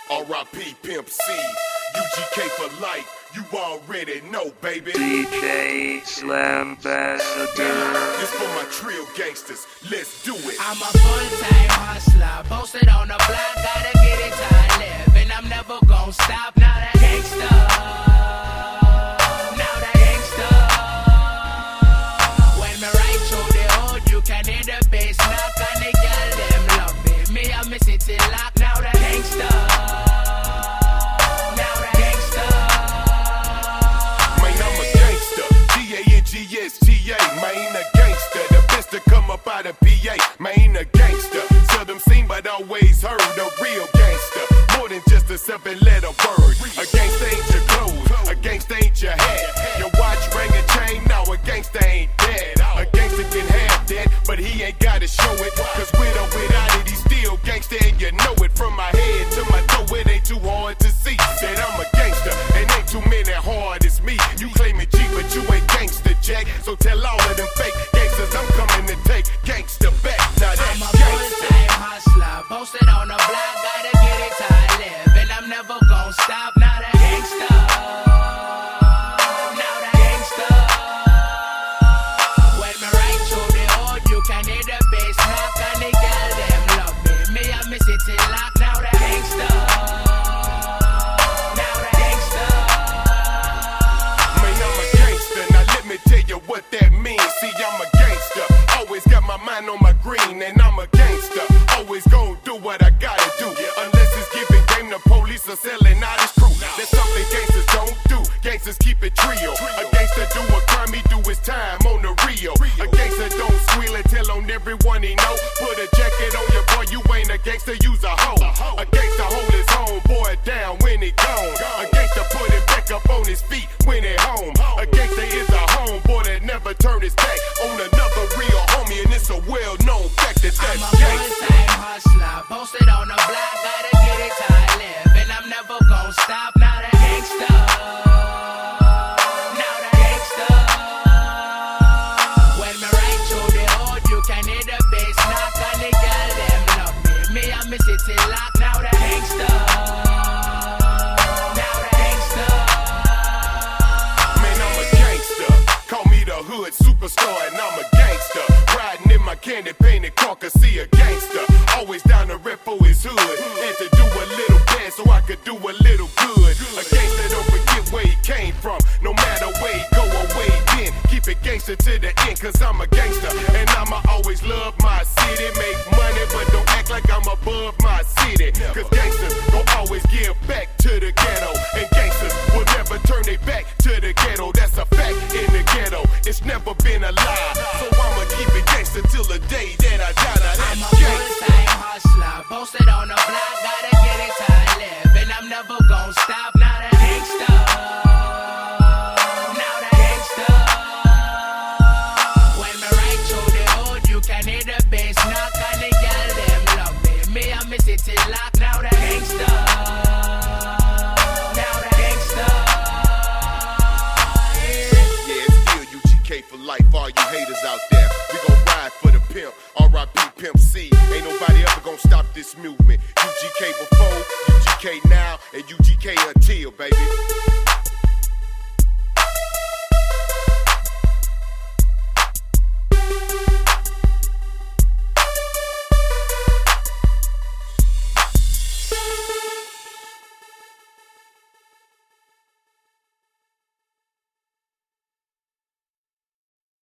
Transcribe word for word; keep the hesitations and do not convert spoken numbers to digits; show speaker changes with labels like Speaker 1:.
Speaker 1: R I P Pimp C, U G K for life, you already know, baby.
Speaker 2: D J Slambassador.
Speaker 1: This for my trill gangsters, let's do it.
Speaker 3: I'm a full-time hustler, posted on the block, gotta get it till I live, and I'm never gon' stop. Now that gangsta, now that gangsta. When me ride through the hood, you can hear the bass knock, and the girl them love me. Me I miss it till lock. Now that gangsta, now that gangsta.
Speaker 1: Man, I'm a gangster, G A N G S T A. Man, a gangster, the best to come up out of P A. Man, a gangster, seldom seen but always heard. A real gangster, more than just a seven-letter word. A gangster ain't your clothes, a gangster ain't your hat. Your watch, ring, and chain, now a gangster ain't dead. A gangster can have that, but he ain't gotta show it. Cause with or without it, he's still gangster, and you know it. From my head to my toe, it ain't too hard to see that I'm a gangster, and ain't too many hard as me. You claim it cheap, but you ain't gangster, Jack. So tell all of them fake gangsters I'm coming to take gangster back. Now that's
Speaker 3: I'm a
Speaker 1: gangster.
Speaker 3: full-time hustler, posted on the block, gotta get it till I live, and I'm never gon' stop. Now that gangsta, now that gangsta. When me ride through the hood, you can hear the bass knock, and the girl them love me. Me I miss it till lock. Now that gangsta, now that gangsta.
Speaker 1: Man, I'm a gangster, now let me tell you what that means. See, I'm a gangster, always got my mind on my green, and I'm a gangster, always gon' do what I gotta do. Unless it's giving game to police or selling out his crew. That's something gangsters don't do, gangsters keep it trio. A gangster do a crime, he do his time on the Rio. A gangster don't squeal and tell on everyone he know. Put a jacket on your boy, you ain't a gangster, use a hoe. A gangster hold his homeboy down when he gone. A gangster put him back up on his feet when he home. A gangster is a homeboy that never turn his back on another real homie, and it's a well-known fact that
Speaker 3: I'm a
Speaker 1: that's gangster.
Speaker 3: full-time hustler, posted on the block, gotta get it till I live, and I'm never gon' stop. Now that gangsta, now that gangsta. When me ride through the hood, you can hear the bass knock, and the girl them love me. Me I miss it till lock. Now that gangsta, now that gangsta.
Speaker 1: Man, I'm a gangster. Call me the hood superstar, and I'm a gangster. Riding in my candy painted car, cause see a gangster. Always down to rep for his hood. And to do a little bad so I could do a little good. A gangster don't forget where he came from. No matter where he go or where he been. Keep it gangster to the end, cause I'm a gangster. And I'ma always love my city. Make money, but don't act like I'm above my city. Cause gangsters gon' always give back to the ghetto. And gangsters will never turn their back to the ghetto. That's a fact in the ghetto. It's never been a lie. So I'ma keep it gangster till the day that I die. Now
Speaker 3: I'm a
Speaker 1: that's gangster.
Speaker 3: full-time hustler, posted on the block, gotta get it till I live, and I'm never gon' stop. Now that gangsta, now that gangsta. When me ride through the hood, you can hear the bass knock, and the girl them love me. Me I miss it till lock. Now that gangsta, now that gangsta.
Speaker 1: Yeah, it's still U G K for life, all you haters out there. We gon' ride for the pimp, R I P Pimp C. Ain't nobody ever gon' stop this movement. U G K before, U G K now, and U G K until, baby.